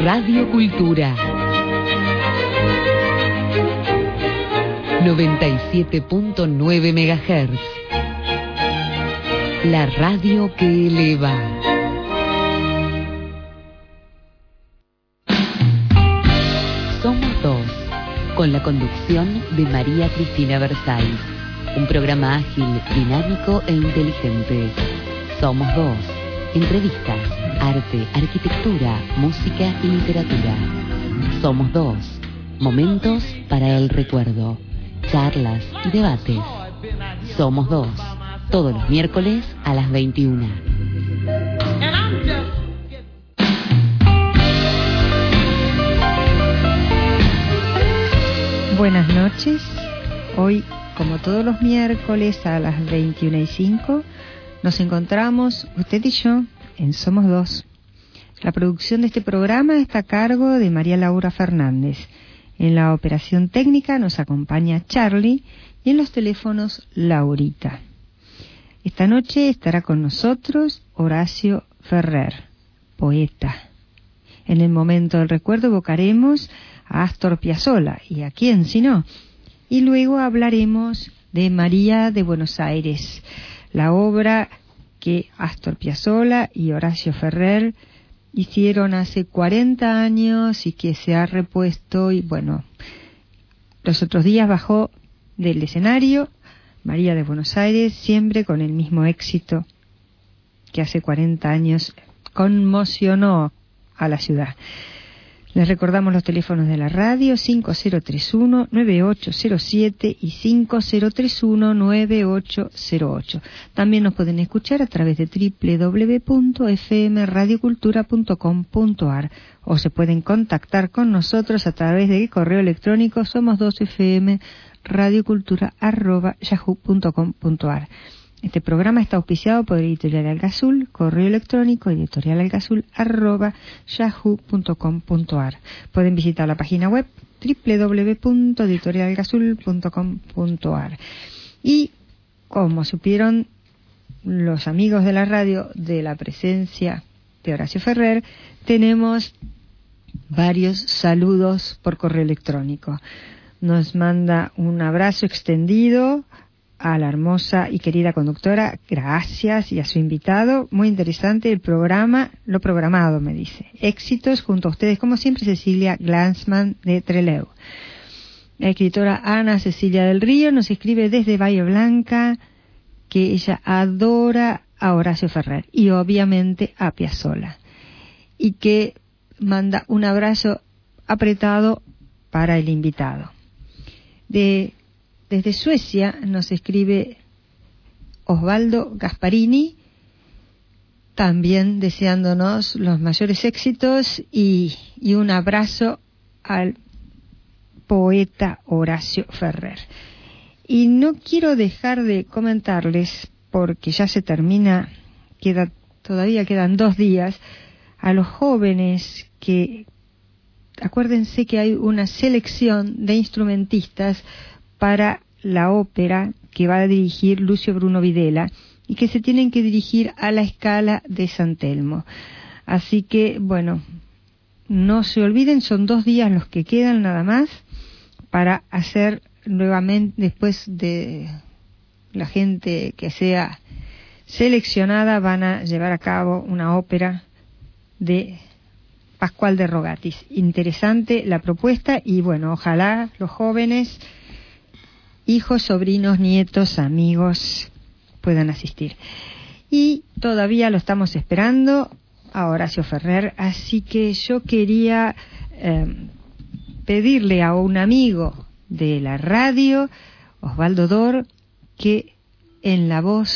Radio Cultura 97.9 MHz. La radio que eleva. Somos dos, con la conducción de María Cristina Versáilles. Un programa ágil, dinámico e inteligente. Somos dos. Entrevistas, arte, arquitectura, música y literatura. Somos dos. Momentos para el recuerdo. Charlas y debates. Somos dos. Todos los miércoles a las 21. Buenas noches. Hoy, como todos los miércoles a las 21:05, nos encontramos, usted y yo, en Somos Dos. La producción de este programa está a cargo de María Laura Fernández. En la operación técnica nos acompaña Charlie y en los teléfonos Laurita. Esta noche estará con nosotros Horacio Ferrer, poeta. En el momento del recuerdo evocaremos a Astor Piazzolla, y a quién si no. Y luego hablaremos de María de Buenos Aires, la obra que Astor Piazzolla y Horacio Ferrer hicieron hace 40 años y que se ha repuesto, y bueno, los otros días bajó del escenario María de Buenos Aires, siempre con el mismo éxito que hace 40 años conmocionó a la ciudad. Les recordamos los teléfonos de la radio: 5031-9807 y 5031-9808. También nos pueden escuchar a través de www.fmradiocultura.com.ar o se pueden contactar con nosotros a través de correo electrónico somos2fmradiocultura@yahoo.com.ar. Este programa está auspiciado por Editorial Algazul, correo electrónico editorialalgazul@yahoo.com.ar. Pueden visitar la página web www.editorialalgazul.com.ar. Y como supieron los amigos de la radio de la presencia de Horacio Ferrer, tenemos varios saludos por correo electrónico. Nos manda un abrazo extendido a la hermosa y querida conductora, gracias, y a su invitado. Muy interesante el programa, lo programado, me dice. Éxitos junto a ustedes, como siempre, Cecilia Glansman de Trelew. La escritora Ana Cecilia del Río nos escribe desde Bahía Blanca que ella adora a Horacio Ferrer y obviamente a Piazzolla, y que manda un abrazo apretado para el invitado. Desde Suecia nos escribe Osvaldo Gasparini, también deseándonos los mayores éxitos y un abrazo al poeta Horacio Ferrer. Y no quiero dejar de comentarles, porque ya se termina, todavía quedan 2 días, a los jóvenes que, acuérdense que hay una selección de instrumentistas para la ópera que va a dirigir Lucio Bruno Videla y que se tienen que dirigir a la Scala de San Telmo. Así que, bueno, no se olviden, son 2 días los que quedan nada más para hacer nuevamente, después de la gente que sea seleccionada, van a llevar a cabo una ópera de Pascual de Rogatis. Interesante la propuesta y, bueno, ojalá los jóvenes, hijos, sobrinos, nietos, amigos puedan asistir. Y todavía lo estamos esperando a Horacio Ferrer, así que yo quería pedirle a un amigo de la radio, Osvaldo Dor, que en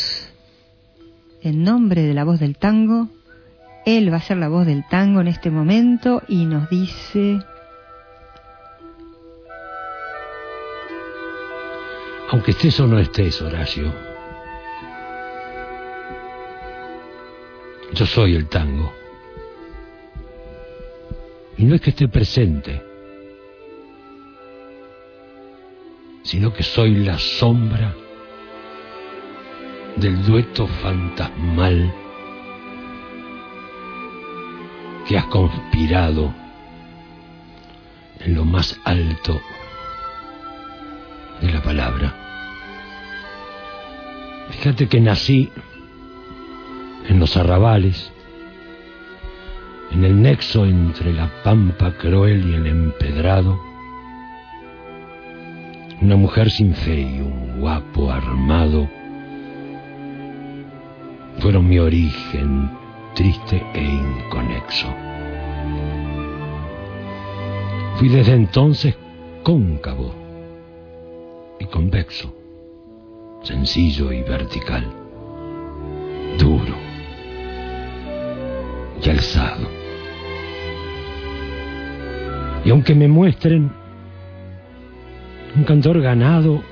nombre de la voz del tango, él va a ser la voz del tango en este momento y nos dice: aunque estés o no estés, Horacio, yo soy el tango. Y no es que esté presente, sino que soy la sombra del dueto fantasmal que has conspirado en lo más alto de la palabra. Fíjate que nací en los arrabales, en el nexo entre la pampa cruel y el empedrado. Una mujer sin fe y un guapo armado fueron mi origen triste e inconexo. Fui desde entonces cóncavo y convexo, sencillo y vertical, duro y alzado. Y aunque me muestren un candor ganado,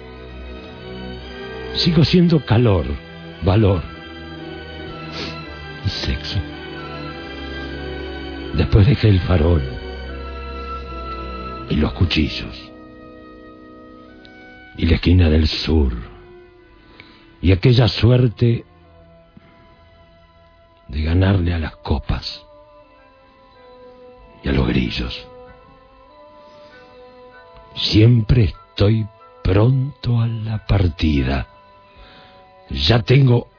sigo siendo calor, valor y sexo. Después dejé el farol y los cuchillos y la esquina del sur y aquella suerte de ganarle a las copas y a los grillos. Siempre estoy pronto a la partida. Ya tengo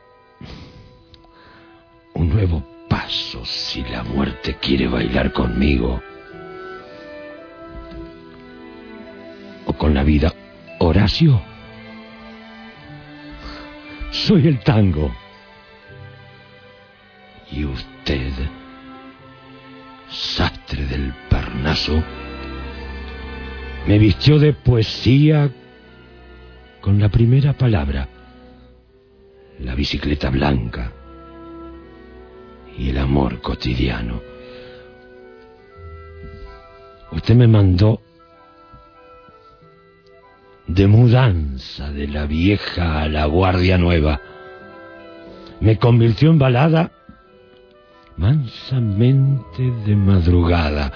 un nuevo paso si la muerte quiere bailar conmigo. O con la vida. Horacio, soy el tango. Y usted, sastre del Parnaso, me vistió de poesía con la primera palabra, la bicicleta blanca y el amor cotidiano. Usted me mandó de mudanza de la vieja a la guardia nueva. Me convirtió en balada mansamente de madrugada.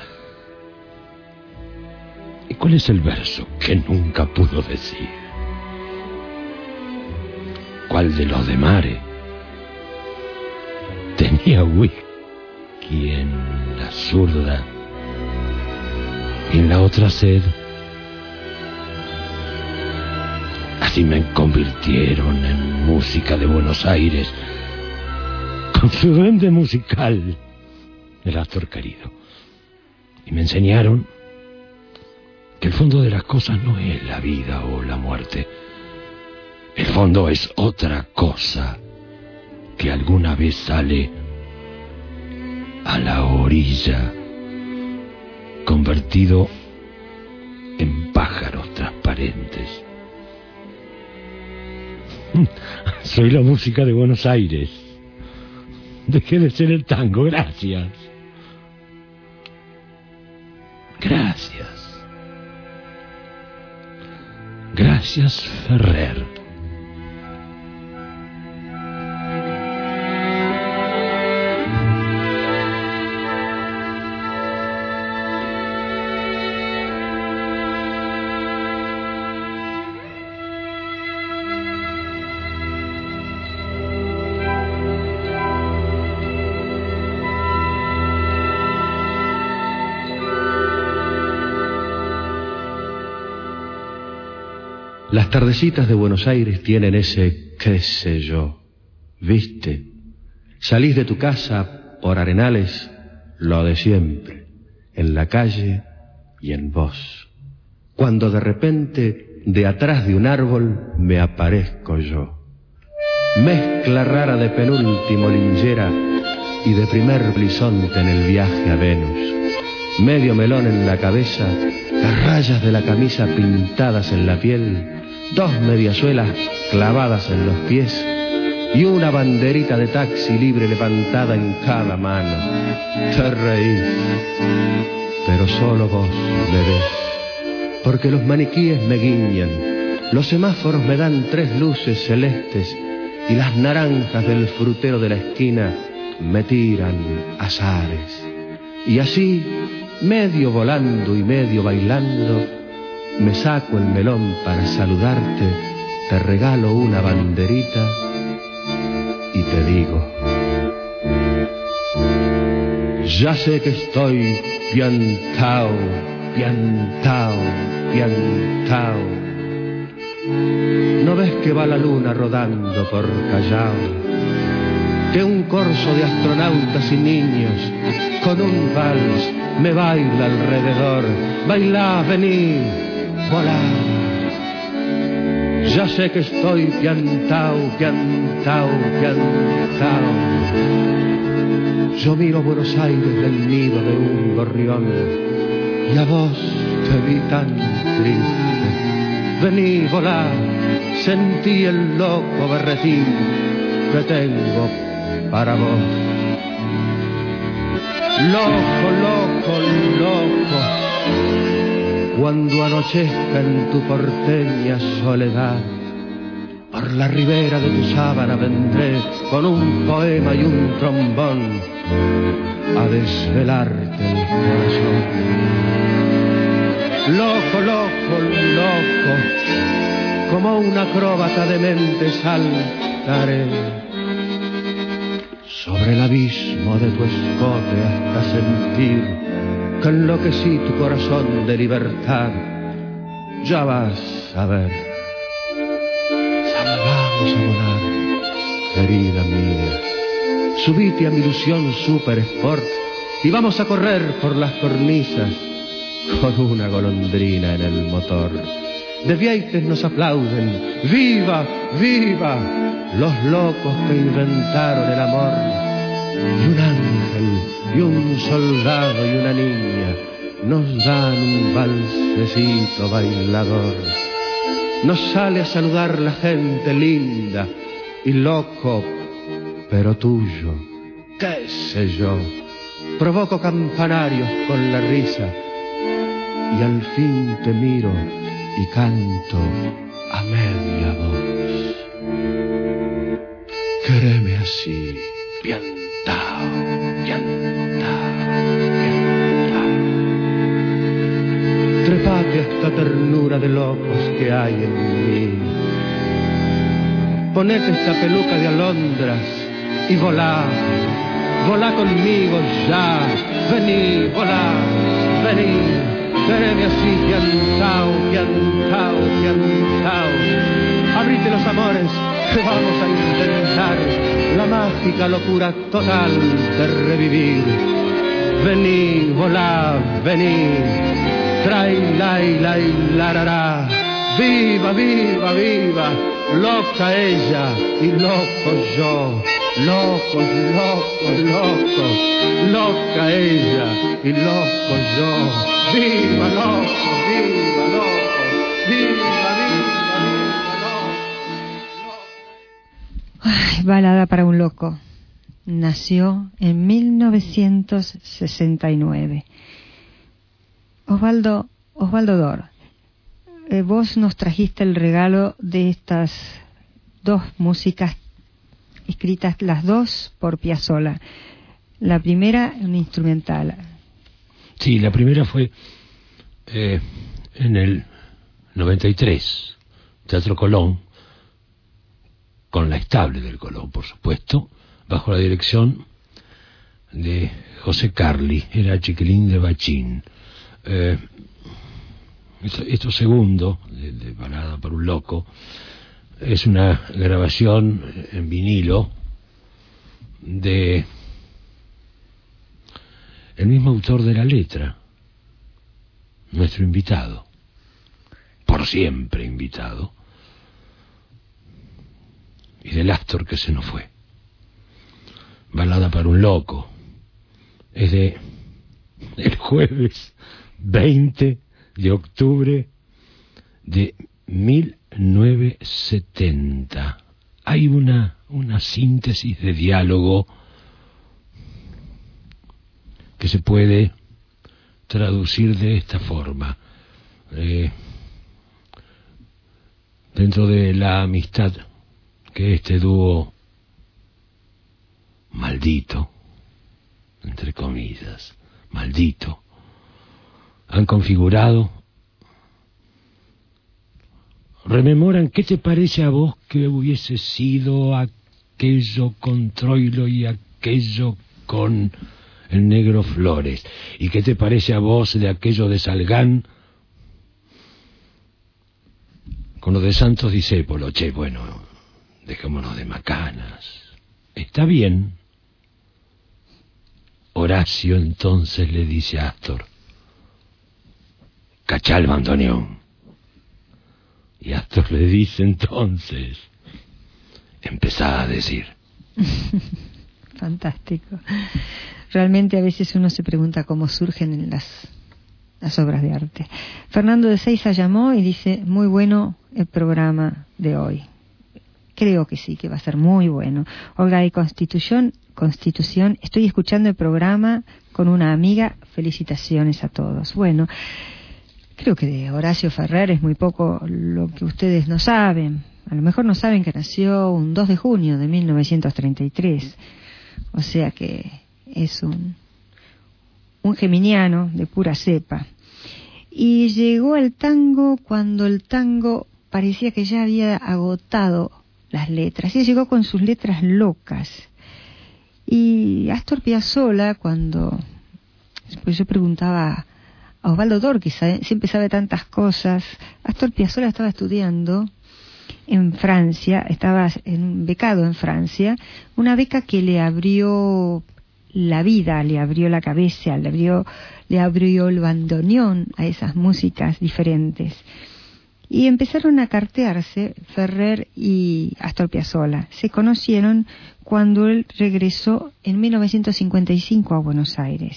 ¿Y cuál es el verso que nunca pudo decir? ¿Cuál de los de Mare tenía whisky en la zurda y en la otra sed? Así me convirtieron en música de Buenos Aires, con su duende musical, el Astor querido. Y me enseñaron que el fondo de las cosas no es la vida o la muerte. El fondo es otra cosa que alguna vez sale a la orilla, convertido en pájaros transparentes. Soy la música de Buenos Aires. Dejé de ser el tango, gracias. Gracias. Gracias, Ferrer. Las tardecitas de Buenos Aires tienen ese qué sé yo, ¿viste? Salís de tu casa por Arenales, lo de siempre, en la calle y en vos. Cuando de repente, de atrás de un árbol, me aparezco yo. Mezcla rara de penúltimo linchera y de primer bisonte en el viaje a Venus. Medio melón en la cabeza, las rayas de la camisa pintadas en la piel, dos mediasuelas clavadas en los pies y una banderita de taxi libre levantada en cada mano. Te reís, pero solo vos me ves, porque los maniquíes me guiñan, los semáforos me dan tres luces celestes y las naranjas del frutero de la esquina me tiran azares. Y así, medio volando y medio bailando, me saco el melón para saludarte, te regalo una banderita y te digo: ya sé que estoy piantao piantao, piantao. ¿No ves que va la luna rodando por Callao? Que un corso de astronautas y niños con un vals me baila alrededor. Bailá, vení, volá. Ya sé que estoy piantao, piantao, piantao. Yo miro Buenos Aires del nido de un gorrión y a vos te vi tan triste. Vení, volá, sentí el loco berretín que tengo para vos. Loco, loco, loco, cuando anochezca en tu porteña soledad, por la ribera de tu sábana vendré con un poema y un trombón a desvelarte el corazón. Loco, loco, loco, como un acróbata demente saltaré sobre el abismo de tu escote hasta sentir que enloquecí tu corazón de libertad. Ya vas a ver. Vamos a volar, querida mía. Subite a mi ilusión super sport y vamos a correr por las cornisas con una golondrina en el motor. De Vieites nos aplauden, ¡viva, viva! Los locos que inventaron el amor. Y un ángel, y un soldado, y una niña nos dan un valsecito bailador. Nos sale a saludar la gente linda y loco, pero tuyo, qué sé yo. Provoco campanarios con la risa y al fin te miro y canto a media voz. Quéreme así, piantao, piantao, piantao. Trepate a esta ternura de locos que hay en mí. Ponete esta peluca de alondras y volá, volá conmigo ya. Vení, volá, vení, quéreme así, piantao, piantao, piantao. Abrite los amores que vamos a intentar la mágica locura total de revivir. Vení, volá, vení, trai, lai, lai, larará. Viva, viva, viva, loca ella y loco yo. Locos, locos, locos, loca ella y loco yo. Viva, loco, viva, loco, viva, viva, loco. Ay, balada para un loco. Nació en 1969. Osvaldo Dor, vos nos trajiste el regalo de estas dos músicas escritas, las dos por Piazzolla. La primera, una instrumental. Sí, la primera fue en el 93, Teatro Colón, con la estable del Colón, por supuesto, bajo la dirección de José Carli, era Chiquilín de Bachín. Esto segundo, de Balada para un loco, es una grabación en vinilo de el mismo autor de la letra, nuestro invitado, por siempre invitado, y del Astor que se nos fue. Balada para un loco es de el jueves 20 de octubre de 1970. Hay una síntesis de diálogo que se puede traducir de esta forma. Dentro de la amistad que este dúo maldito, entre comillas, maldito, han configurado, rememoran qué te parece a vos que hubiese sido aquello con Troilo y aquello con el negro Flores. ¿Y qué te parece a vos de aquello de Salgán con lo de Santos Discépolo? Che, bueno, dejémonos de macanas. Está bien. Horacio entonces le dice a Astor: cachá el bandoneón. Y Astor le dice entonces: empezá a decir. Fantástico. Realmente a veces uno se pregunta cómo surgen las obras de arte. Fernando de Seiza llamó y dice: muy bueno el programa de hoy. Creo que sí, que va a ser muy bueno. Olga de Constitución, estoy escuchando el programa con una amiga. Felicitaciones a todos. Bueno, creo que de Horacio Ferrer es muy poco lo que ustedes no saben. A lo mejor no saben que nació un 2 de junio de 1933. O sea que es un geminiano de pura cepa. Y llegó al tango cuando el tango parecía que ya había agotado las letras. Y llegó con sus letras locas. Y Astor Piazzolla, cuando pues yo preguntaba a Osvaldo Dor, que siempre sabe tantas cosas, Astor Piazzolla estaba estudiando en Francia, estaba becado en Francia, una beca que le abrió la vida, le abrió la cabeza, le abrió el bandoneón a esas músicas diferentes. Y empezaron a cartearse Ferrer y Astor Piazzolla. Se conocieron cuando él regresó en 1955 a Buenos Aires.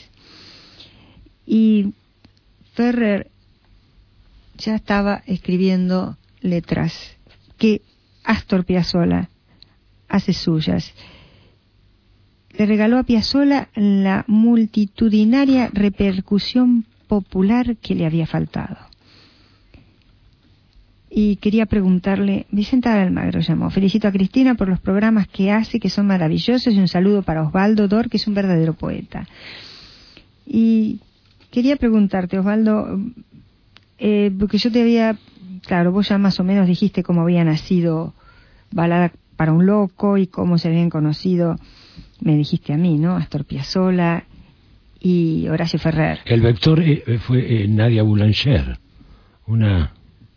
Y Ferrer ya estaba escribiendo letras que Astor Piazzolla hace suyas. Le regaló a Piazzolla la multitudinaria repercusión popular que le había faltado. Y quería preguntarle, Vicenta Almagro llamó: felicito a Cristina por los programas que hace, que son maravillosos, y un saludo para Osvaldo Dor, que es un verdadero poeta. Y quería preguntarte, Osvaldo, porque yo te había, claro, vos ya más o menos dijiste cómo había nacido Balada para un Loco y cómo se habían conocido, me dijiste a mí, ¿no? Astor Piazzolla y Horacio Ferrer. El vector fue Nadia Boulanger, una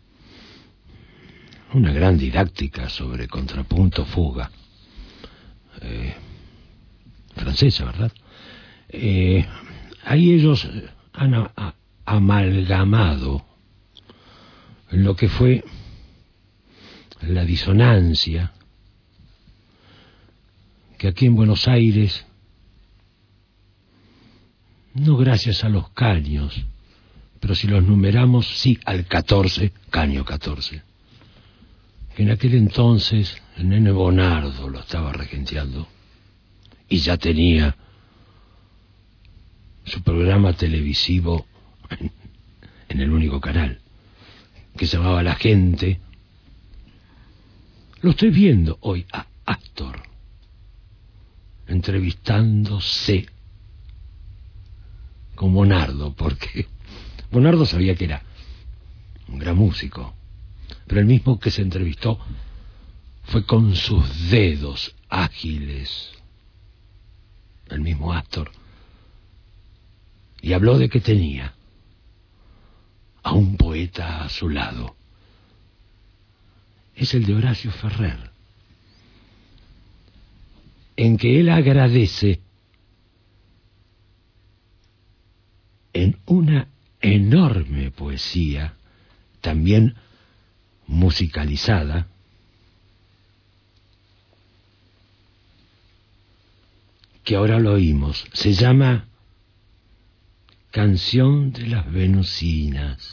gran didáctica sobre contrapunto, fuga, francesa, ¿verdad? Ahí ellos han amalgamado lo que fue la disonancia que aquí en Buenos Aires, no gracias a los caños, pero si los numeramos, sí al 14, caño 14, que en aquel entonces el nene Bonardo lo estaba regenteando y ya tenía su programa televisivo en el único canal, que se llamaba La Gente. Lo estoy viendo hoy a Astor entrevistándose con Bonardo, porque Bonardo sabía que era un gran músico, pero el mismo que se entrevistó fue con sus dedos ágiles, el mismo Astor, y habló de que tenía a un poeta a su lado. Es el de Horacio Ferrer, en que él agradece en una enorme poesía, también musicalizada, que ahora lo oímos. Se llama Canción de las Venusinas.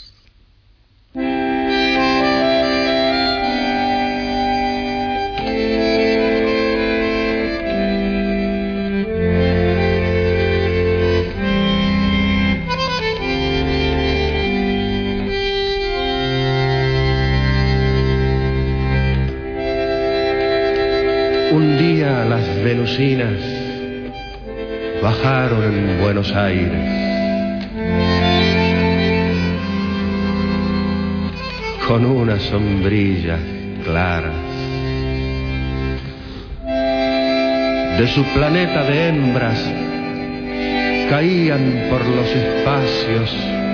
Un día las venusinas bajaron en Buenos Aires con unas sombrillas claras. De su planeta de hembras caían por los espacios.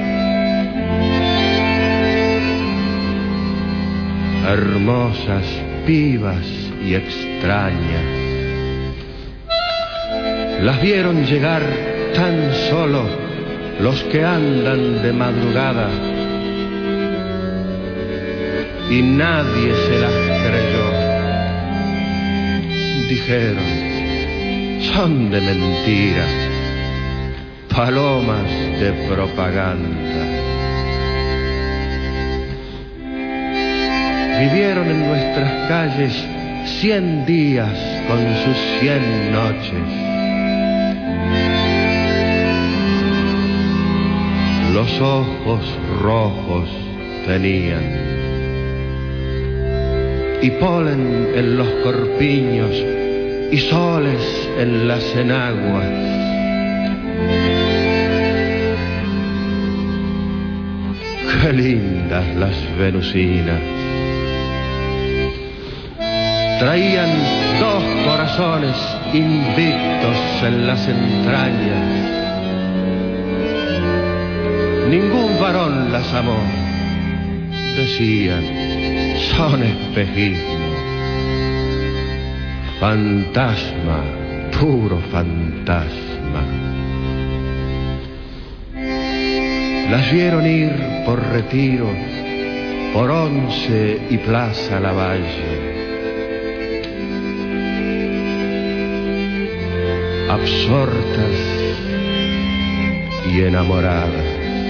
Hermosas, vivas y extrañas. Las vieron llegar tan solo los que andan de madrugada y nadie se las creyó. Dijeron, son de mentira, palomas de propaganda. Vivieron en nuestras calles 100 días con sus 100 noches. Los ojos rojos tenían y polen en los corpiños y soles en las enaguas. Qué lindas las venusinas. Traían 2 corazones invictos en las entrañas. Ningún varón las amó. Decían, son espejismo. Fantasma, puro fantasma. Las vieron ir por Retiro, por Once y Plaza Lavalle. Absortas y enamoradas.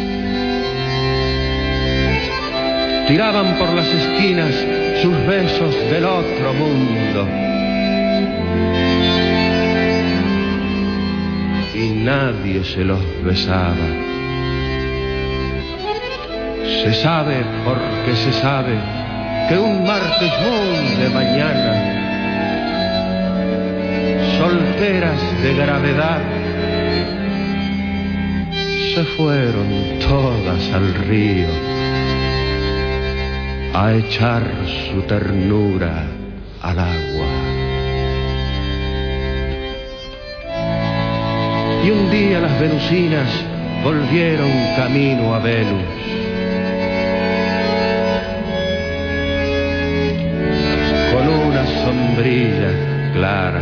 Tiraban por las esquinas sus besos del otro mundo. Y nadie se los besaba. Se sabe porque se sabe que un martes muy de mañana, solteras de gravedad, se fueron todas al río a echar su ternura al agua. Y un día las venusinas volvieron camino a Venus. Con una sombrilla clara.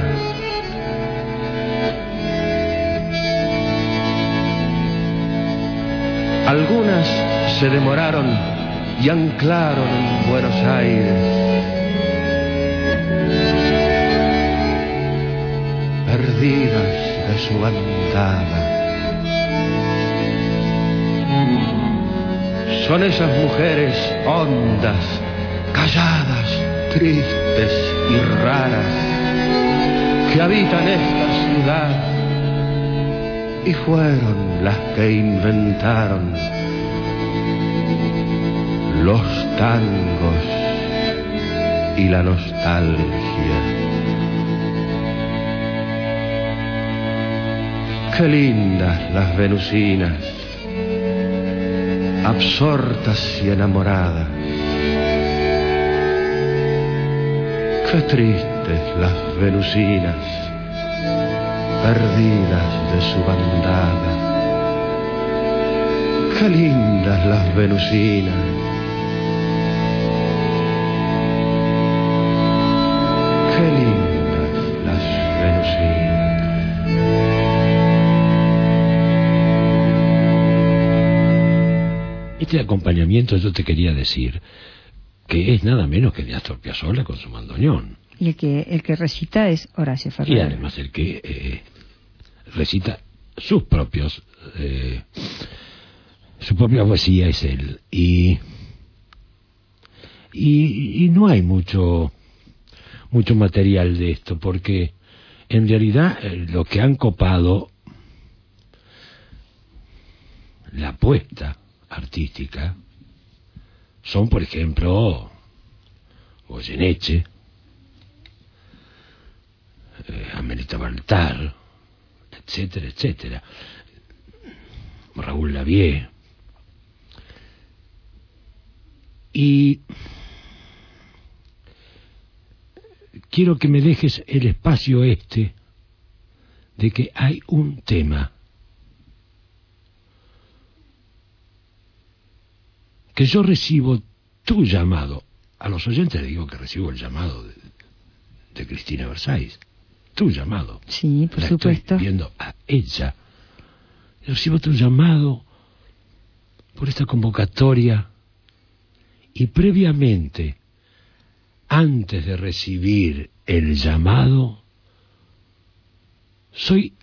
Algunas se demoraron y anclaron en Buenos Aires. Perdidas de su andada. Son esas mujeres hondas, calladas, tristes y raras que habitan esta ciudad y fueron las que inventaron los tangos y la nostalgia. Qué lindas las venusinas, absortas y enamoradas. Qué tristes las venusinas, perdidas de su bandada. Qué lindas las venusinas. Qué lindas las venusinas. Este acompañamiento yo te quería decir que es nada menos que de Astor Piazzolla con su bandoneón. Y el que recita es Horacio Ferrer. Y además el que recita sus propios su propia poesía es él. Y no hay mucho material de esto, porque en realidad lo que han copado la apuesta artística son, por ejemplo, Goyeneche, Amelita Baltar, etcétera, etcétera, Raúl Lavie. Y quiero que me dejes el espacio de que hay un tema que yo recibo tu llamado. A los oyentes les digo que recibo el llamado de Cristina Versailles. Tu llamado. Sí, por la supuesto. Estoy viendo a ella. Recibo tu llamado por esta convocatoria y previamente, antes de recibir el llamado, soy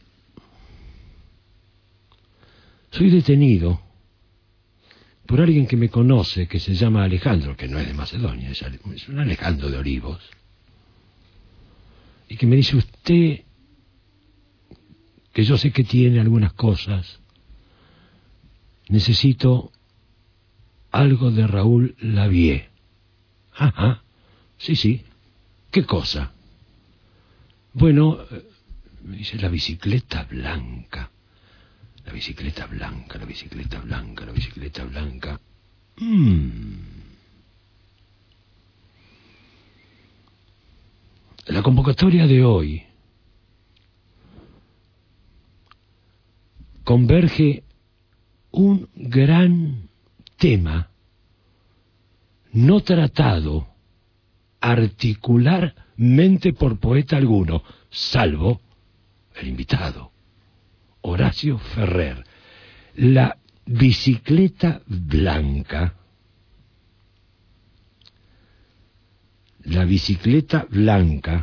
detenido por alguien que me conoce, que se llama Alejandro, que no es de Macedonia, es un Alejandro de Olivos, y que me dice: usted, que yo sé que tiene algunas cosas, necesito algo de Raúl Lavie. Ajá, sí, ¿qué cosa? Bueno, me dice: la bicicleta blanca. La bicicleta blanca, la bicicleta blanca, la bicicleta blanca. La convocatoria de hoy converge un gran tema no tratado articularmente por poeta alguno, salvo el invitado, Horacio Ferrer. La bicicleta blanca. La bicicleta blanca,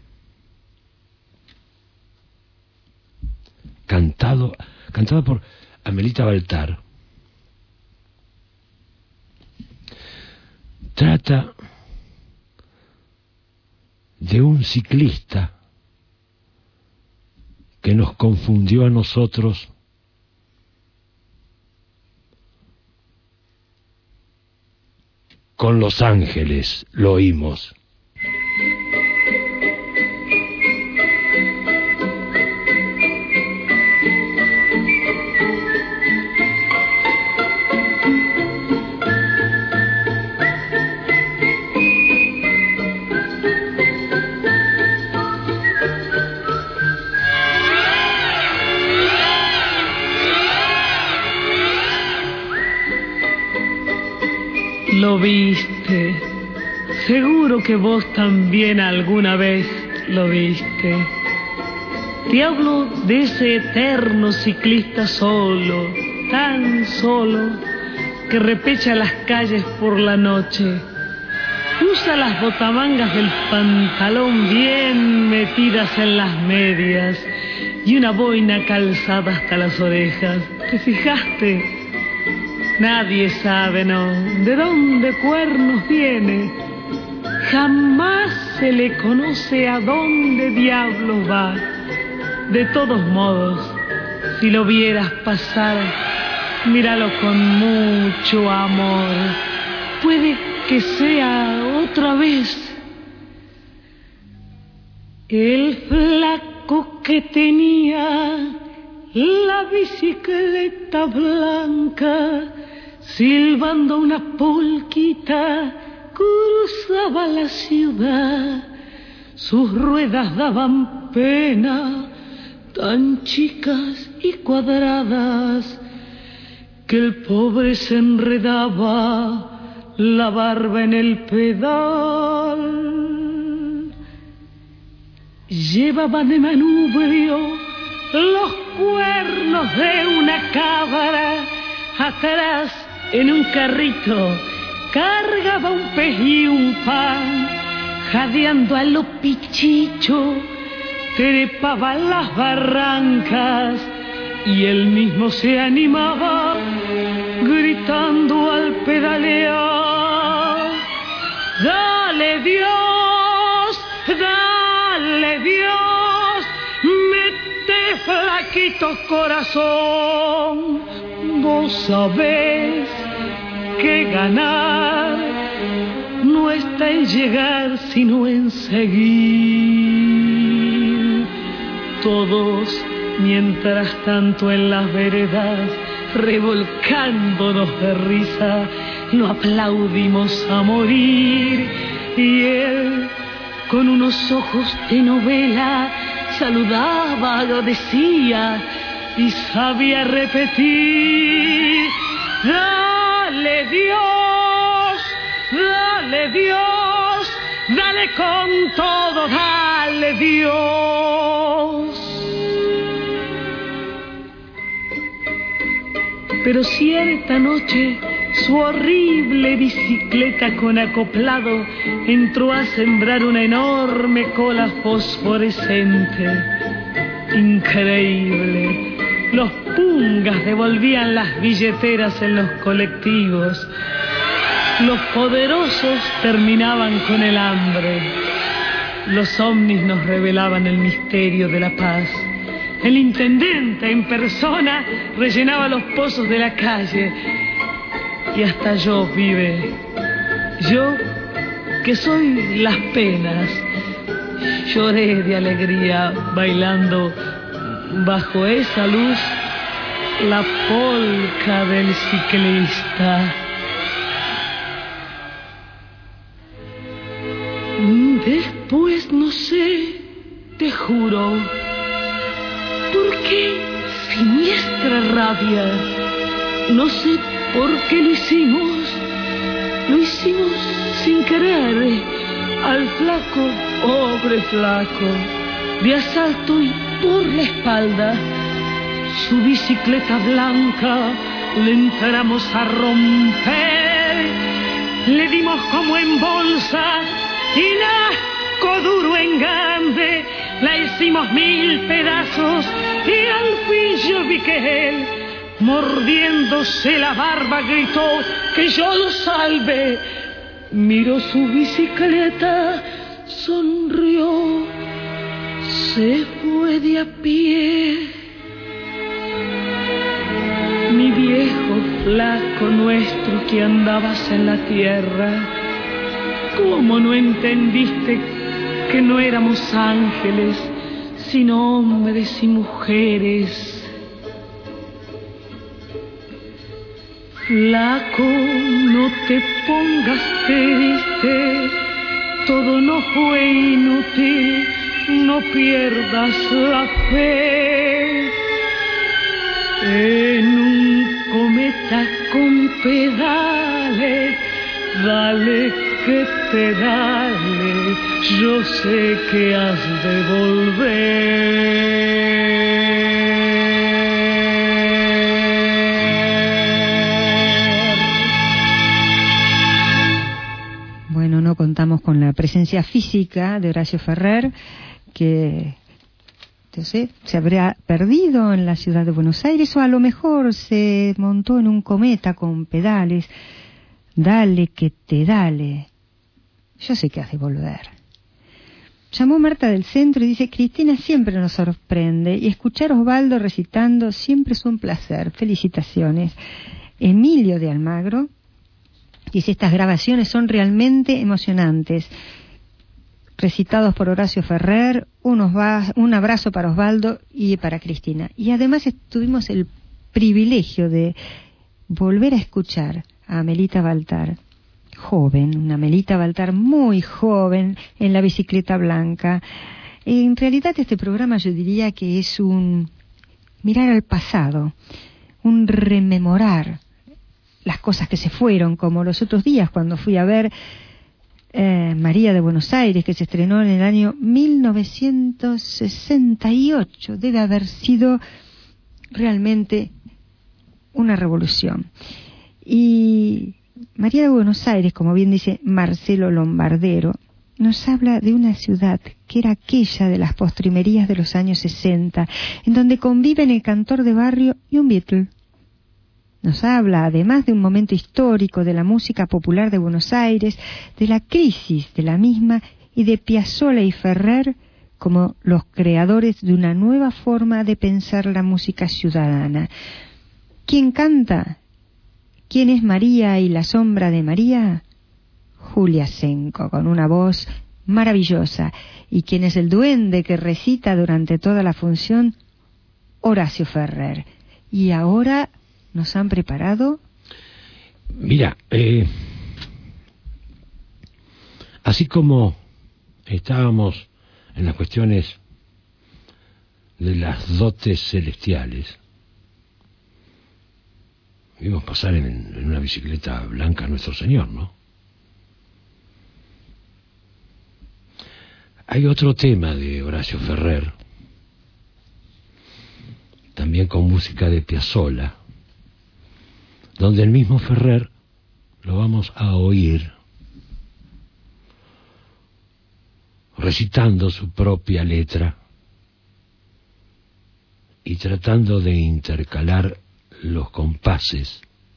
cantada por Amelita Baltar, trata de un ciclista que nos confundió a nosotros con Los Ángeles. Lo oímos. Lo viste, seguro que vos también alguna vez lo viste. Te hablo de ese eterno ciclista solo, tan solo, que repecha las calles por la noche. Usa las botamangas del pantalón bien metidas en las medias y una boina calzada hasta las orejas. ¿Te fijaste? Nadie sabe, ¿no?, de dónde cuernos viene. Jamás se le conoce a dónde diablos va. De todos modos, si lo vieras pasar, míralo con mucho amor. Puede que sea otra vez el flaco que tenía la bicicleta blanca, silbando una polquita, cruzaba la ciudad. Sus ruedas daban pena, tan chicas y cuadradas, que el pobre se enredaba la barba en el pedal. Llevaba de manubrio los cuernos de una cabra, atrás en un carrito cargaba un pez y un pan, jadeando a lo pichicho trepaba las barrancas y él mismo se animaba gritando al pedalear: dale Dios, dale Dios, mete flaquito corazón. Vos sabés que ganar no está en llegar sino en seguir. Todos, mientras tanto, en las veredas, revolcándonos de risa, lo aplaudimos a morir. Y él, con unos ojos de novela, saludaba, agradecía y sabía repetir: dale Dios, dale Dios, dale con todo, dale Dios. Pero cierta noche su horrible bicicleta con acoplado entró a sembrar una enorme cola fosforescente. Increíble. Los pungas devolvían las billeteras en los colectivos. Los poderosos terminaban con el hambre. Los ovnis nos revelaban el misterio de la paz. El intendente en persona rellenaba los pozos de la calle. Y hasta yo, pibe, yo que soy las penas, lloré de alegría bailando bajo esa luz la polca del ciclista. Después no sé, te juro, ¿por qué siniestra rabia? No sé por qué lo hicimos sin querer. Al flaco, pobre flaco, de asalto y por la espalda, su bicicleta blanca le entramos a romper. Le dimos como en bolsa y nasco duro en grande, la hicimos 1000 pedazos y al fin yo vi que él, mordiéndose la barba, gritó que yo lo salve. Miró su bicicleta, sonrió, se fue de a pie. Mi viejo flaco nuestro que andabas en la tierra, ¿cómo no entendiste que no éramos ángeles, sino hombres y mujeres? Flaco, no te pongas triste, todo no fue inútil, no pierdas la fe. En un cometa con pedales, dale que te dale, yo sé que has de volver. Bueno, no contamos con la presencia física de Horacio Ferrer, que entonces se habrá perdido en la ciudad de Buenos Aires, o a lo mejor se montó en un cometa con pedales. Dale que te dale, yo sé que has de volver. Llamó Marta del Centro y dice: Cristina siempre nos sorprende y escuchar a Osvaldo recitando siempre es un placer. Felicitaciones. Emilio de Almagro dice: estas grabaciones son realmente emocionantes, recitados por Horacio Ferrer. Un abrazo para Osvaldo y para Cristina. Y además tuvimos el privilegio de volver a escuchar a Amelita Baltar, joven, una Amelita Baltar muy joven, en la bicicleta blanca. En realidad este programa yo diría que es un mirar al pasado, un rememorar las cosas que se fueron, como los otros días cuando fui a ver María de Buenos Aires, que se estrenó en el año 1968. Debe haber sido realmente una revolución. Y María de Buenos Aires, como bien dice Marcelo Lombardero, nos habla de una ciudad que era aquella de las postrimerías de los años 60, en donde conviven el cantor de barrio y un Beatle. Nos habla, además de un momento histórico de la música popular de Buenos Aires, de la crisis de la misma y de Piazzolla y Ferrer como los creadores de una nueva forma de pensar la música ciudadana. ¿Quién canta? ¿Quién es María y la sombra de María? Julia Senko, con una voz maravillosa. ¿Y quién es el duende que recita durante toda la función? Horacio Ferrer. Y ahora nos han preparado. Mira, así como estábamos en las cuestiones de las dotes celestiales, vimos pasar en una bicicleta blanca a nuestro Señor, ¿no? Hay otro tema de Horacio Ferrer, también con música de Piazzolla, donde el mismo Ferrer lo vamos a oír recitando su propia letra y tratando de intercalar los compases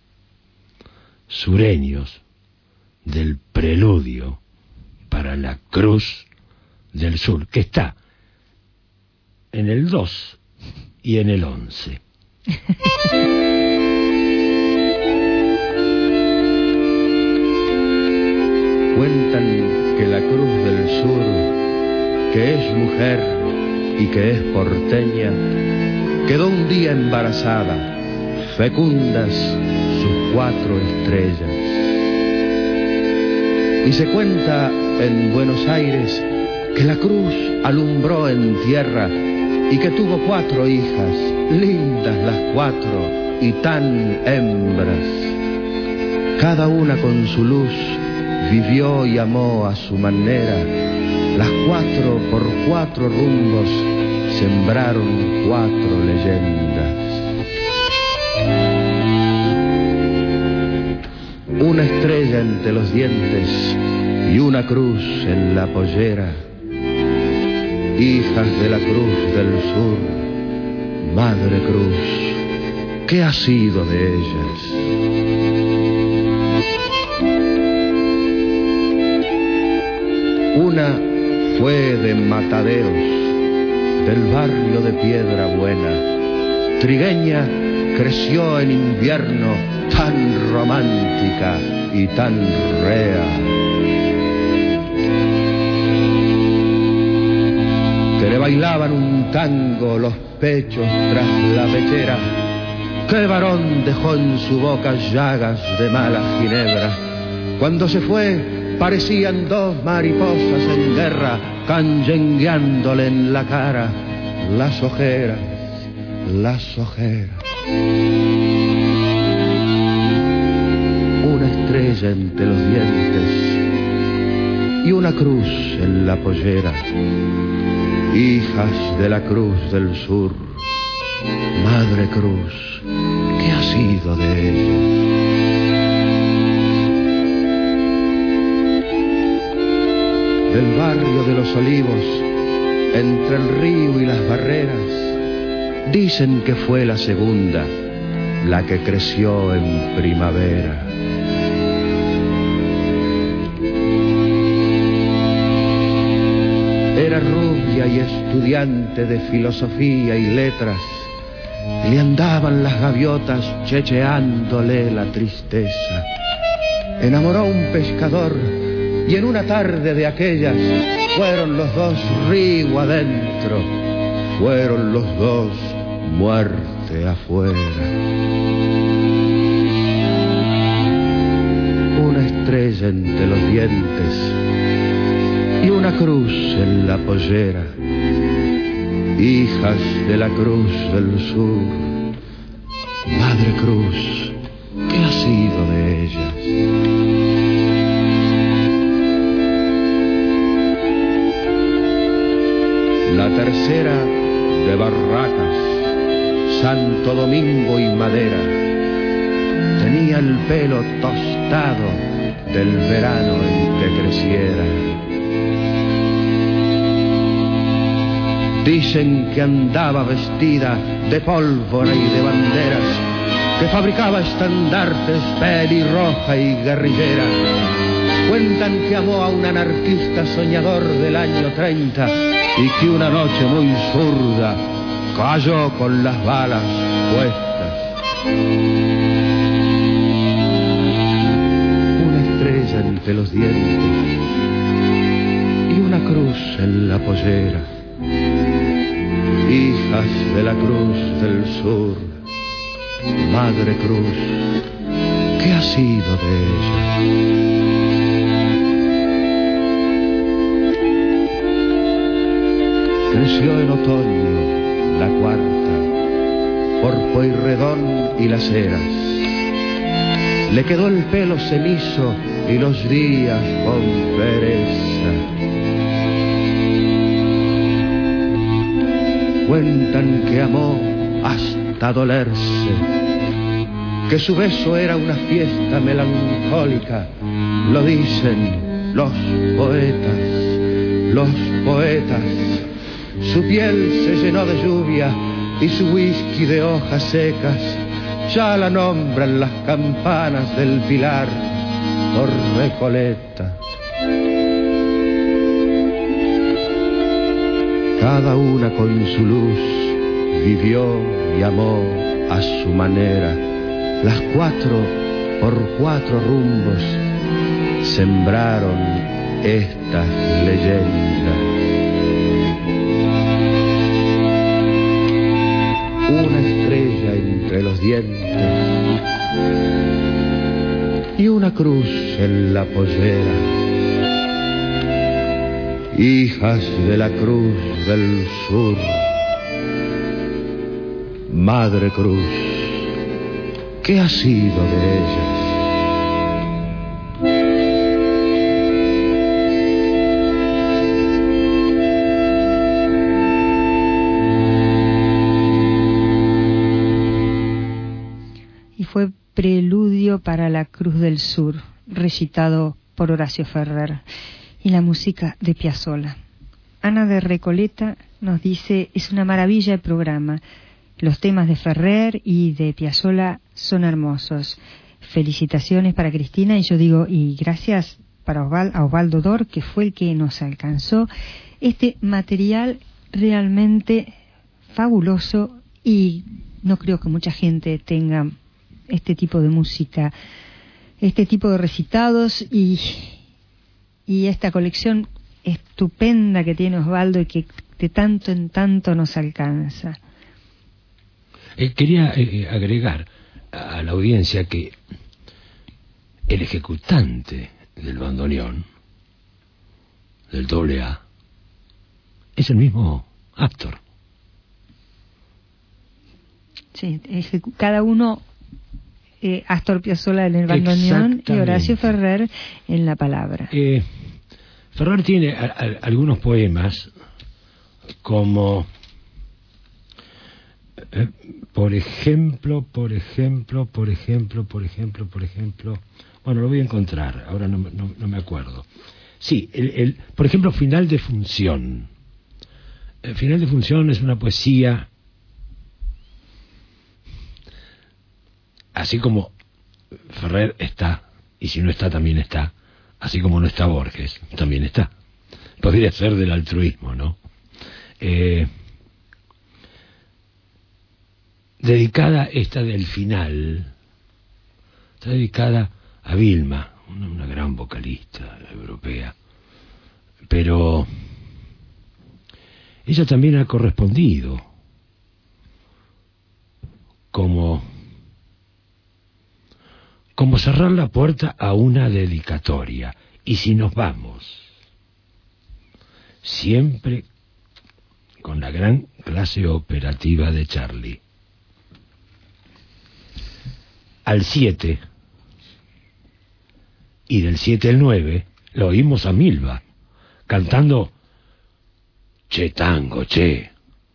sureños del preludio para la Cruz del Sur, que está en el 2 y en el 11. Cuentan que la Cruz del Sur, que es mujer y que es porteña, quedó un día embarazada, fecundas sus 4 estrellas. Y se cuenta en Buenos Aires que la Cruz alumbró en tierra y que tuvo 4 hijas, lindas las 4 y tan hembras. Cada una con su luz vivió y amó a su manera. Las 4 por 4 rumbos sembraron 4 leyendas. Una estrella entre los dientes y una cruz en la pollera. Hijas de la Cruz del Sur, Madre Cruz, ¿qué ha sido de ellas? Una fue de Mataderos, del barrio de Piedra Buena. Trigueña creció en invierno, tan romántica y tan rea, que le bailaban un tango los pechos tras la pechera. ¿Qué varón dejó en su boca llagas de mala ginebra? Cuando se fue parecían 2 mariposas en guerra, canyengueándole en la cara las ojeras, las ojeras. Una estrella entre los dientes y una cruz en la pollera. Hijas de la Cruz del Sur, Madre Cruz, ¿qué ha sido de ellas? Del barrio de los Olivos, entre el río y las barreras, dicen que fue la segunda, la que creció en primavera. Era rubia y estudiante de filosofía y letras. Le andaban las gaviotas checheándole la tristeza. Enamoró a un pescador y en una tarde de aquellas fueron los 2 río adentro, fueron los 2 muerte afuera. Una estrella entre los dientes y una cruz en la pollera. Hijas de la Cruz del Sur, Madre Cruz, ¿qué ha sido de ellas? La tercera de Barracas, Santo Domingo y Madera, tenía el pelo tostado del verano en que creciera. Dicen que andaba vestida de pólvora y de banderas, que fabricaba estandartes pelirroja y guerrillera. Cuentan que amó a un anarquista soñador del año 30 y que una noche muy zurda cayó con las balas puestas. Una estrella entre los dientes y una cruz en la pollera. Hijas de la Cruz del Sur, Madre Cruz, ¿qué ha sido de ella? Creció en otoño la cuarta, por Pueyrredón y Las Heras. Le quedó el pelo cenizo y los días con pereza. Cuentan que amó hasta dolerse, que su beso era una fiesta melancólica. Lo dicen los poetas, los poetas. Su piel se llenó de lluvia y su whisky de hojas secas. Ya la nombran las campanas del Pilar por Recoleta. Cada una con su luz vivió y amó a su manera. Las 4 por 4 rumbos sembraron estas leyendas. Una estrella entre los dientes y una cruz en la pollera. Hijas de la Cruz del Sur, Madre Cruz, ¿qué ha sido de ellas? Y fue Preludio para la Cruz del Sur, recitado por Horacio Ferrer, y la música de Piazzolla. Ana de Recoleta nos dice: es una maravilla el programa. Los temas de Ferrer y de Piazzolla son hermosos. Felicitaciones para Cristina, y yo digo, y gracias para Osvaldo Dor, que fue el que nos alcanzó este material realmente fabuloso, y no creo que mucha gente tenga este tipo de música, este tipo de recitados y esta colección estupenda que tiene Osvaldo y que de tanto en tanto nos alcanza. Quería agregar a la audiencia que el ejecutante del bandoneón, del AA, es el mismo Astor. Sí, cada uno, Astor Piazzolla en el bandoneón y Horacio Ferrer en la palabra. Ferrer tiene algunos poemas como por ejemplo, bueno, lo voy a encontrar, ahora no me acuerdo. Sí, por ejemplo, Final de Función. El Final de Función es una poesía, así como Ferrer está, y si no está también está, así como no está Borges, también está. Podría ser del altruismo, ¿no? Dedicada esta del final, está dedicada a Vilma, una gran vocalista europea, pero ella también ha correspondido como cerrar la puerta a una dedicatoria. Y si nos vamos, siempre con la gran clase operativa de Charlie, al 7, y del 7 al 9, lo oímos a Milva, cantando Che tango, che.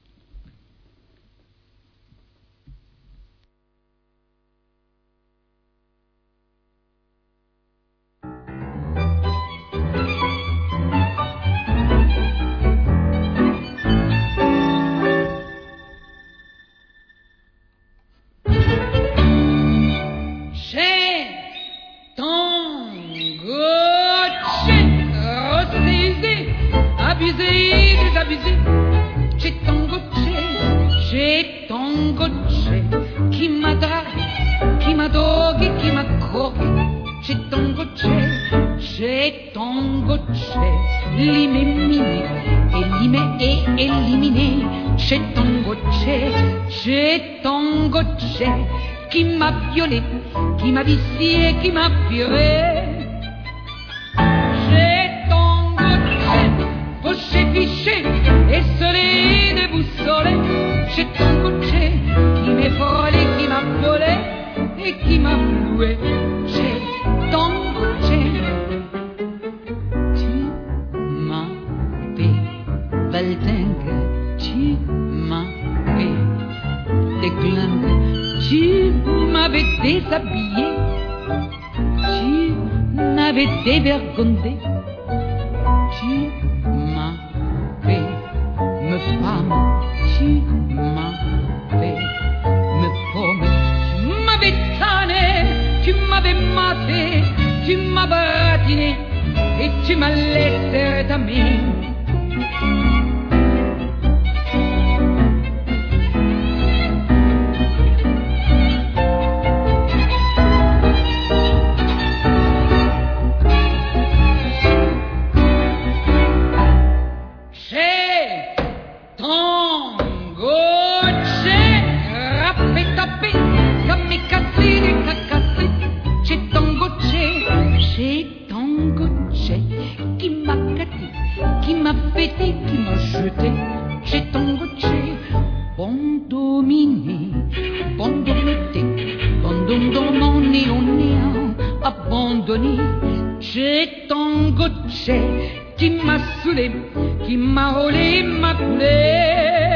Qui m'a violé, qui m'a vicié, qui m'a viré. J'ai tango, poché, fiché, et solé de boussolé. J'ai tango, qui m'est frôlé, qui m'a volé, et qui m'a floué. J'ai tango, tu m'as fait valdingue, tu m'as m'avais déshabillé, tu m'avais dévergondé, tu m'as fait me femme, tu m'as fait me pomme, tu m'avais tanné, tu m'avais maté, tu m'as bratiné et tu m'as laissé rétamer. Qui m'a jeté, j'ai tangoché, bon dominé, bon dompté, bon domdomané au néant, abandonné, j'ai tangoché, qui m'a saoulé, qui m'a roulé, m'a coulé.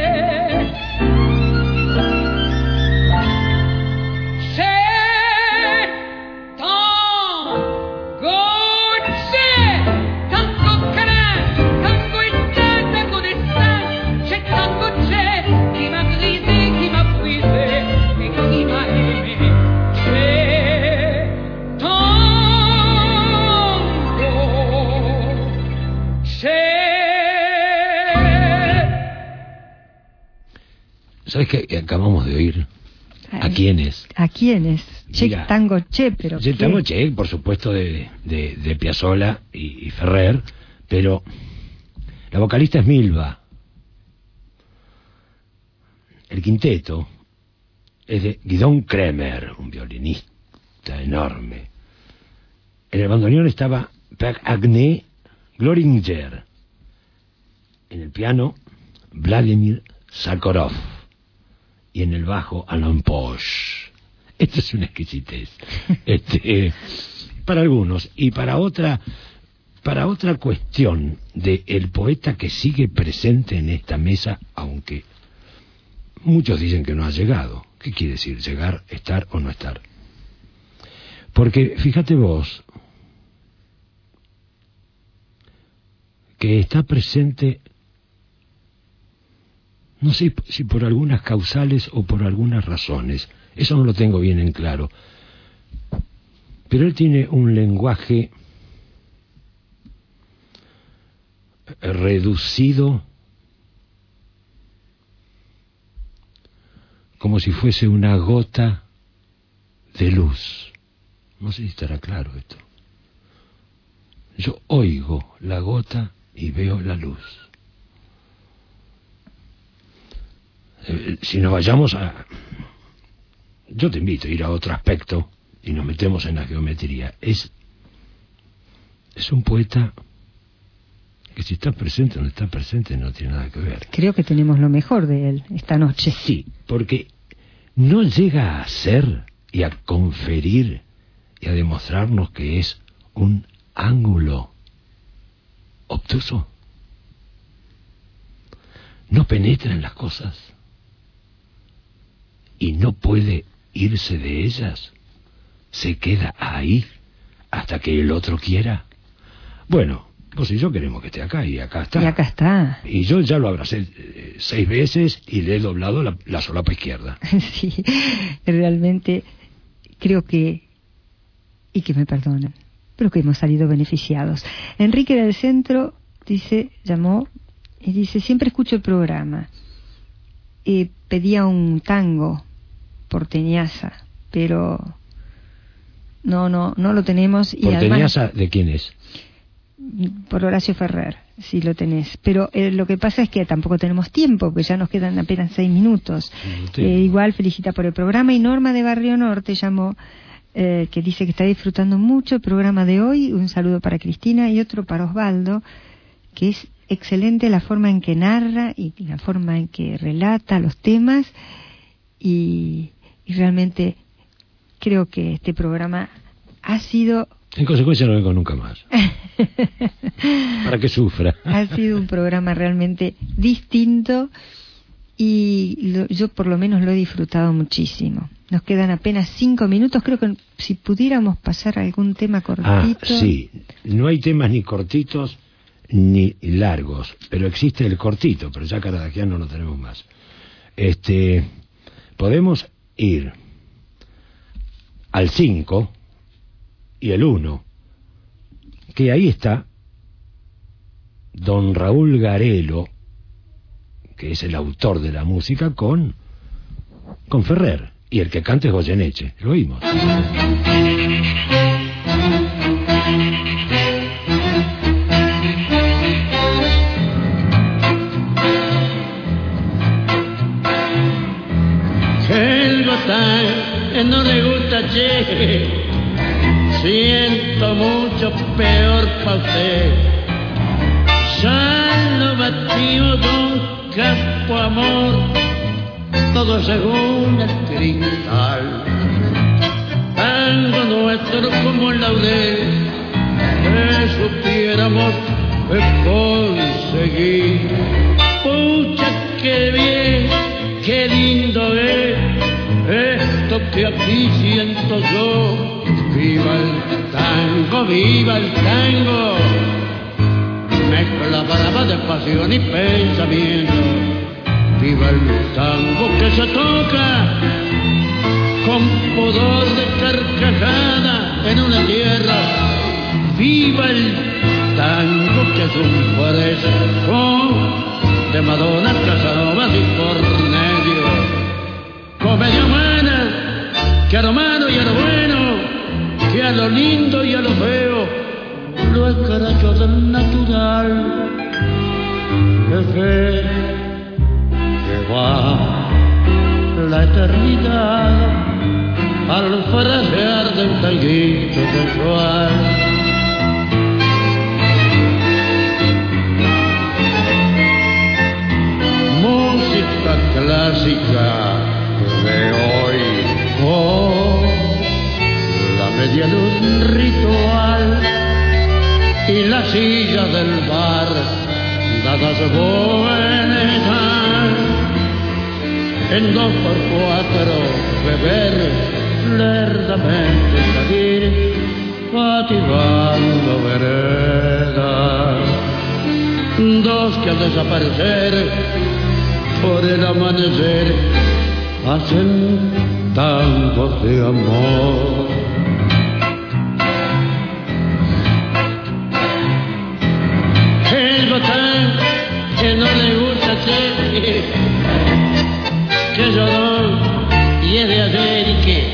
¿Sabes qué acabamos de oír? ¿A quiénes? ¿A quiénes? Che, Mira, tango che, pero Che, tango che, por supuesto, de Piazzolla y Ferrer, pero la vocalista es Milva. El quinteto es de Guidon Kremer, un violinista enorme. En el bandoneón estaba Per Agne Gloringer. En el piano, Vladimir Sakharov. Y en el bajo, Alain Poche. Esto es una exquisitez. Para algunos. Y para otra cuestión de el poeta que sigue presente en esta mesa, aunque muchos dicen que no ha llegado. ¿Qué quiere decir? Llegar, estar o no estar. Porque fíjate vos que está presente, no sé si por algunas causales o por algunas razones, eso no lo tengo bien en claro, pero él tiene un lenguaje reducido, como si fuese una gota de luz. No sé si estará claro esto. Yo oigo la gota y veo la luz. Si nos vayamos a... Yo te invito a ir a otro aspecto y nos metemos en la geometría. Es un poeta que si está presente o no está presente no tiene nada que ver. Creo que tenemos lo mejor de él esta noche. Sí, porque no llega a ser y a conferir y a demostrarnos que es un ángulo obtuso. No penetra en las cosas y no puede irse de ellas. Se queda ahí hasta que el otro quiera. Bueno, vos y yo queremos que esté acá y acá está. Y acá está. Y yo ya lo abracé 6 veces y le he doblado la solapa izquierda. Sí, realmente creo que, y que me perdonen, pero que hemos salido beneficiados. Enrique del Centro llamó y dice, siempre escucho el programa. Pedía un tango porteñaza, pero no lo tenemos. Y ¿Porteñaza además, de quién es? Por Horacio Ferrer, sí lo tenés. Pero lo que pasa es que tampoco tenemos tiempo, porque ya nos quedan apenas 6 minutos. Igual felicita por el programa. Y Norma de Barrio Norte llamó, que dice que está disfrutando mucho el programa de hoy. Un saludo para Cristina y otro para Osvaldo, que es excelente la forma en que narra y la forma en que relata los temas. Y realmente creo que este programa ha sido... En consecuencia no vengo nunca más. Para que sufra. Ha sido un programa realmente distinto y yo por lo menos lo he disfrutado muchísimo. Nos quedan apenas 5 minutos. Creo que si pudiéramos pasar algún tema cortito. Sí, no hay temas ni cortitos ni largos, pero existe el cortito, pero ya Caradagian no tenemos más. Podemos ir al 5 y el 1, que ahí está don Raúl Garelo, que es el autor de la música, con Ferrer, y el que canta es Goyeneche. Lo oímos. El Gotán no le gusta, che, siento mucho peor pa' usted. Ya lo batimos con campo amor, todo según el cristal. Tango nuestro como el laurel, que supiéramos conseguir. Pucha, qué bien, qué lindo es esto que aquí siento yo. Viva el tango, viva el tango. Mezcla brava de pasión y pensamiento. Viva el tango que se toca con pudor de carcajada en una tierra. Viva el tango que es un fresco de Madonna, Casanova y Cornelio. Comedia humana que a lo malo y a lo bueno, que a lo lindo y a lo feo, lo escaracho del natural. De fe que va la eternidad al frasear de un tanguito sensual. Música clásica de hoy, oh, la media luz ritual y la silla del bar dadas vueltas en 2x4, beber lerdamente, salir fatigando veredas, dos que al desaparecer por el amanecer hacen tangos de amor. El Gotán que no le gusta hacer, que lloró y es de ayer y que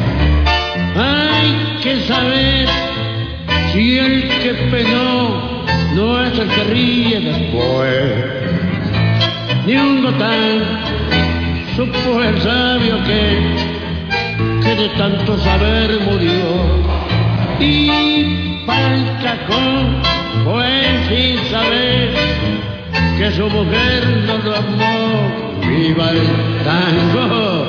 hay que saber si el que penó no es el que ríe después. Ni un Gotán supo el sabio que de tanto saber murió, y pa'l cajón fue sin saber que su mujer no lo amó. Viva el tango,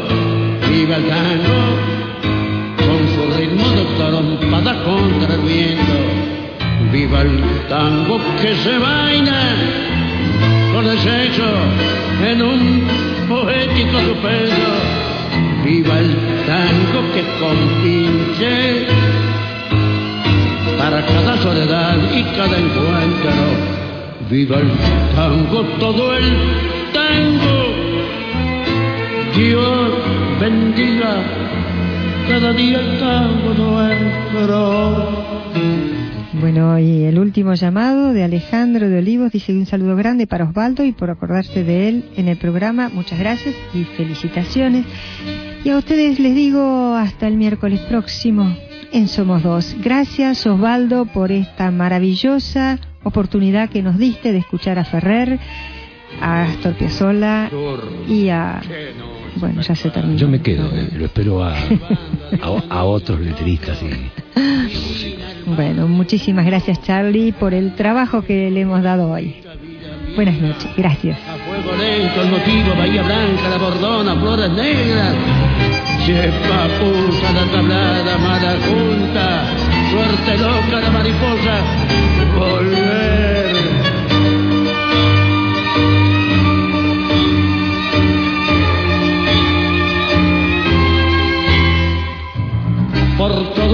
con su ritmo de trompada contra el viento. Viva el tango que se baila con el sexo en un poético suspenso. Viva el tango que compinche para cada soledad y cada encuentro. Viva el tango, todo el tango. Dios bendiga cada día el tango nuestro. Bueno, y el último llamado de Alejandro de Olivos dice un saludo grande para Osvaldo y por acordarse de él en el programa. Muchas gracias y felicitaciones. Y a ustedes les digo hasta el miércoles próximo en Somos Dos. Gracias, Osvaldo, por esta maravillosa oportunidad que nos diste de escuchar a Ferrer, a Astor Piazzolla y a... Bueno, ya se terminó. Yo me quedo, lo espero a otros letristas y músicos. Bueno, muchísimas gracias, Charlie, por el trabajo que le hemos dado hoy. Buenas noches, gracias. A fuego lento, el motivo, Bahía Blanca, la Bordona, Flores Negras. Chepa pusa la tablada, mala junta, suerte loca la mariposa, volver.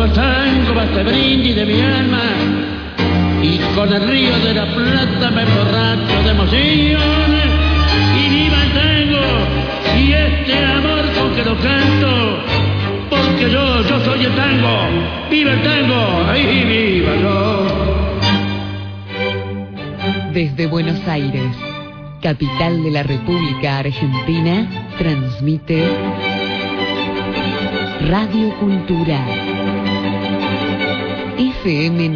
el tango va este brindis de mi alma, y con el río de la Plata me emborracho de emociones. Y viva el tango y este amor con que lo canto, porque yo soy el tango. ¡Viva el tango! ¡Ahí viva yo! Desde Buenos Aires, capital de la República Argentina, transmite Radio Cultura, FM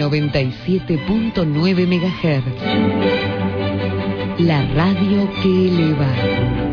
97.9 MHz, la radio que eleva.